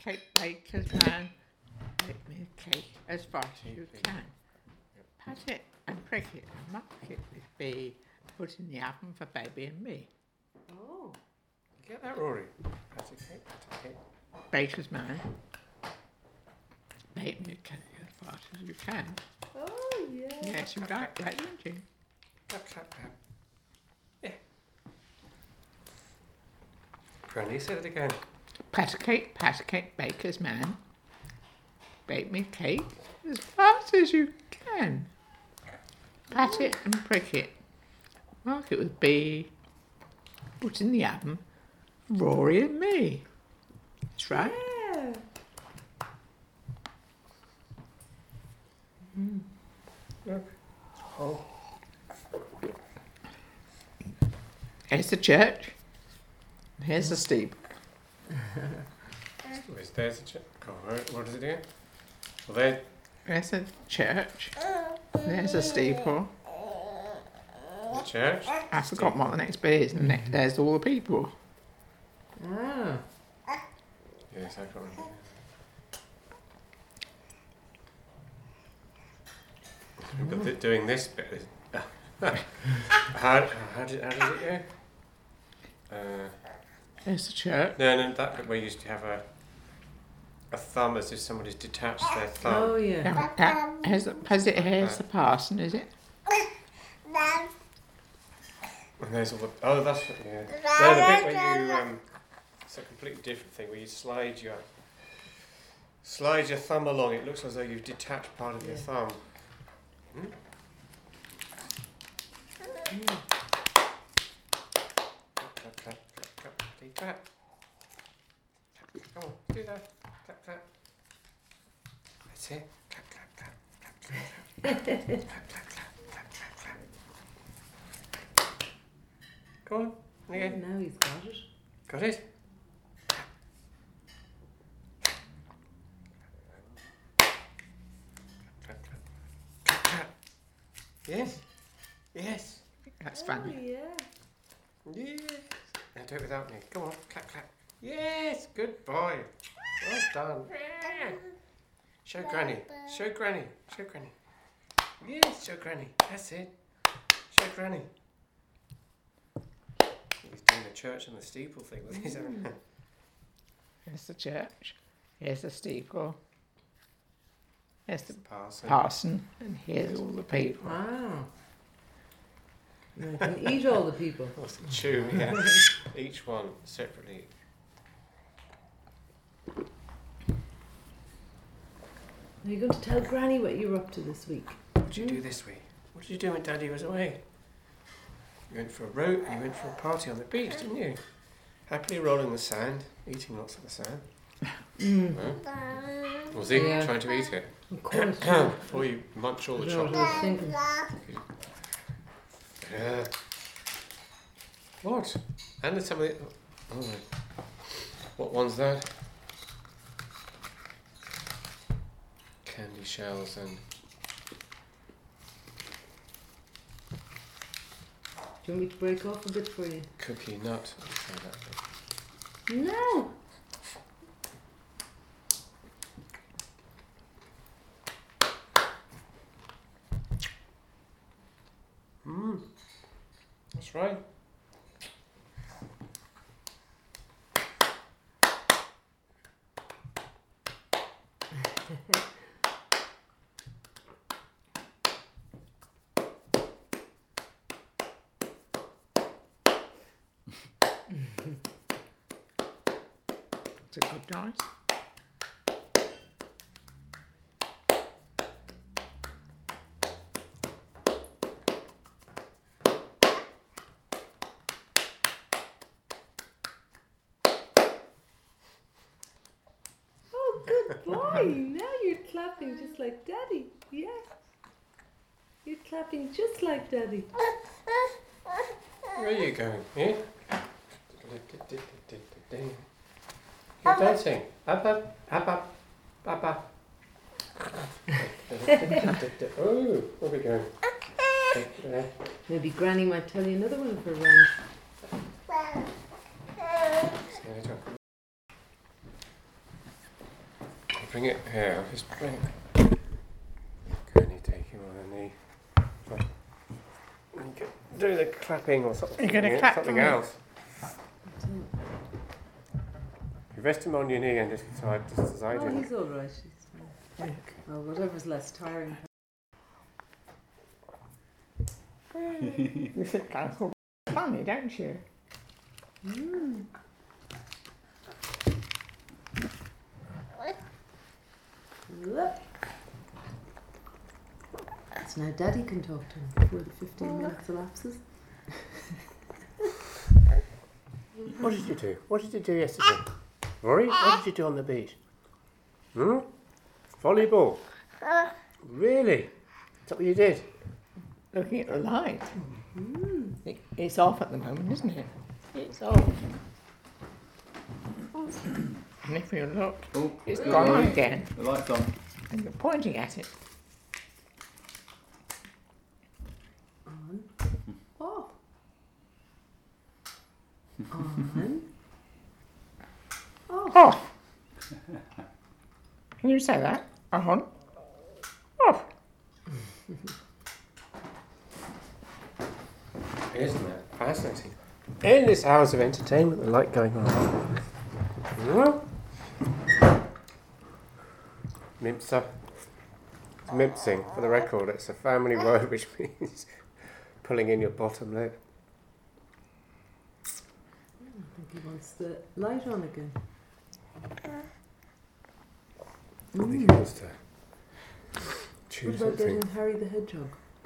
cake baker's man, bake me a cake as fast as you can. Pat it and prick it and mark it with B. Put in the oven for baby and me. Oh. You get that, Rory? Pat a cake, pat a cake. Baker's man, bake me a cake as fast as you can. Oh, yeah. Yes, you like that, don't you? Clap, clap, clap. Yeah. Granny, say it again. Pat a cake, baker's man. Bake me a cake as fast as you can. Pat it and prick it. Mark it with B. Put in the oven. Rory and me. That's right. Yeah. Look. Oh. Here's the church. Here's the steeple. There's a church. What does it do? Well, there. There's the church. There's the steeple. The church. I forgot what the next bit is. And there's all the people. Ah. Yes, I can't remember. But doing this bit is. how does it go? There's the church. No, that bit where you used to have a thumb as if somebody's detached their thumb. Oh, yeah. Here's the parson, is it? And there's all the. Oh, that's what. Yeah. No, the bit where you. It's a completely different thing where you slide your thumb along. It looks as though you've detached part of your thumb. Hmm? Clap, clap, clap, clap, clap. Come on, do that. Clap, clap. That's it. Clap, clap, clap, clap, clap, clap, clap, clap, clap, clap, clap, clap. Go on, again. Now he's got it. Got it? Clap, clap, clap, clap. Yes. Yes. That's Oh, funny. yeah. Yes. Now do it without me. Come on, clap, clap. Yes, good boy. Well done. Show Granny. Show Granny. Show Granny. Yes, show Granny. That's it. Show Granny. He's doing the church and the steeple thing with his own hand. Here's the church. Here's the steeple. Here's the Parson. parson. And here's all the people. Wow. You can eat all the people. What's the tune? Yeah. Each one separately. Are you going to tell Granny what you're up to this week? What did you do this week? What did you do when Daddy was away? You went for a rope, you went for a party on the beach, didn't you? Happily rolling the sand, eating lots of the sand. Huh? Was he trying to eat it? Of course. Before you munch all the That's what I chocolate. was thinking. Yeah. What? And some of the... Oh my. What one's that? Candy shells and... Do you want me to break off a bit for you? Cookie nut. Let's try that bit. No! That's right. It's a good night. Oh, good boy! Now you're clapping just like Daddy. Yeah. You're clapping just like Daddy. Where are you going? Eh? You're dancing. Up, up, up, up, up, up. Oh, where are we going? Maybe Granny might tell you another one for a round. bring it here. I'll just bring it. Can you take him on the knee? Right. You can do the clapping or something. You're going to clap something for me? else. You rest him on your knee and just as I Oh, do. he's all right. He's fine. Oh, whatever's less tiring. You think that's all funny, don't you? Mm. Look. So now Daddy can talk to him before the 15 minutes elapses. What did you do? What did you do yesterday? Rory, what did you do on the beach? Volleyball? Really? Is that what you did? Looking at the light. Mm. It's off at the moment, isn't it? It's off. And if you look, Oh, it's the gone on light- again. The light's on. And you're pointing at it. On. Off. On. Off. Off. Can you say that? On. Off. Isn't it fascinating? In this hours of entertainment, the light going on. Mimsa. It's mimsing, for the record. It's a family word which means pulling in your bottom lip. I think he wants the light on again. I think he wants to What choose about something. getting Harry the Hedgehog?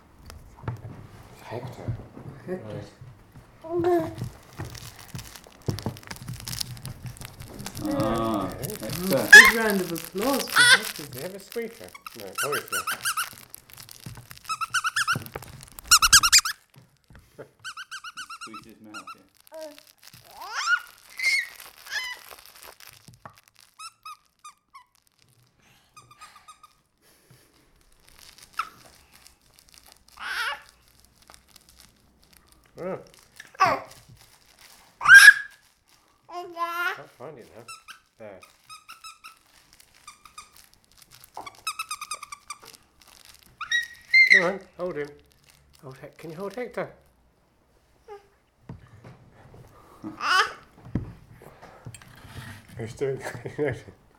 Hector. Hector. Right. Ah, Okay. Hector. Big round of applause for Hector. Do you have a squeaker? No, obviously. Squeeze his mouth, yeah. Oh. Can't find it now. There. Come on, hold him. Can you hold Hector? Who's doing that?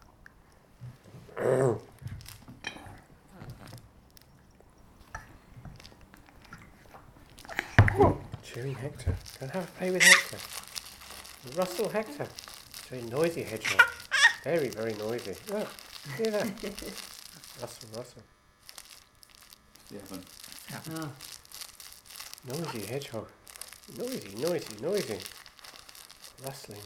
Chewing Hector. Go and have a play with Hector. Rustle Hector. It's a very noisy hedgehog. Very, very noisy. Look, hear that? Rustle, rustle. You haven't. Ah, Noisy hedgehog. Noisy, noisy, noisy. Rustlings.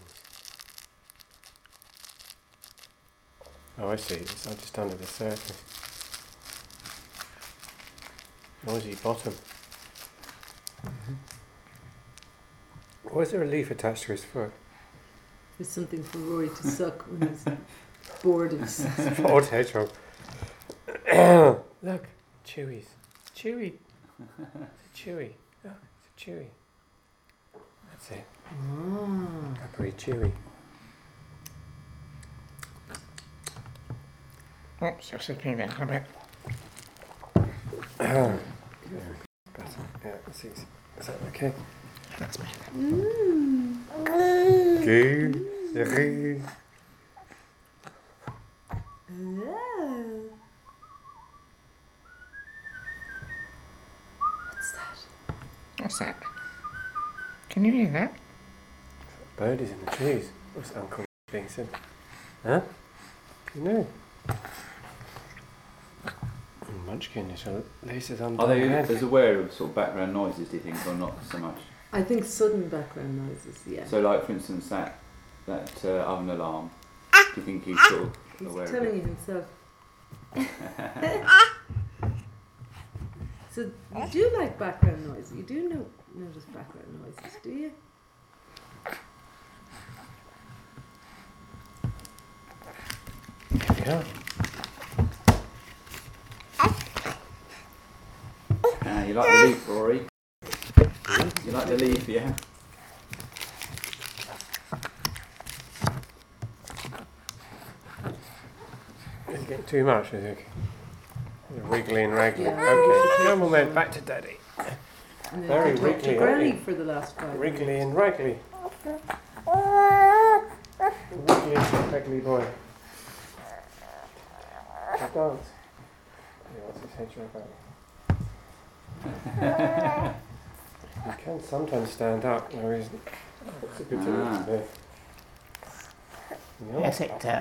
Oh, I see. It's just under the surface. Noisy bottom. Why is there a leaf attached to his foot? there's something for Rory to suck when he's bored of Odd hedgehog. Look, Chewies. Chewy. It's a Chewy. Look, it's a Chewy. That's it. Ah. Peppery Chewy. Oops, just slipping down a bit. Better. Yeah, let's see. Is that okay? That's better. Mm. Good. Ah. What's that? What's that? Can you hear that? Bird is in the trees. What's Uncle being said? Huh? You know. Munchkin is laces under Are the they head. as aware of sort of background noises, do you think, or not so much? I think sudden background noises, yeah. So, like, for instance, that oven alarm, do you think he's sort of He's aware of telling it? you himself. So you do like background noise. You do notice background noises, do you? Yeah. You like the leaf, Rory? You like the leaf, yeah? Is it too much, I think? Wiggly and raggly. Yeah. Okay, come on then, back to Daddy. And then Very you talk to wriggly, Granny aren't for the last 5 Wriggly minutes. and raggly. Wiggly and raggly boy. Dance. Yeah, what's his head about? He can sometimes stand up. No, he's. That's a good thing to do. Yeah. Yes, it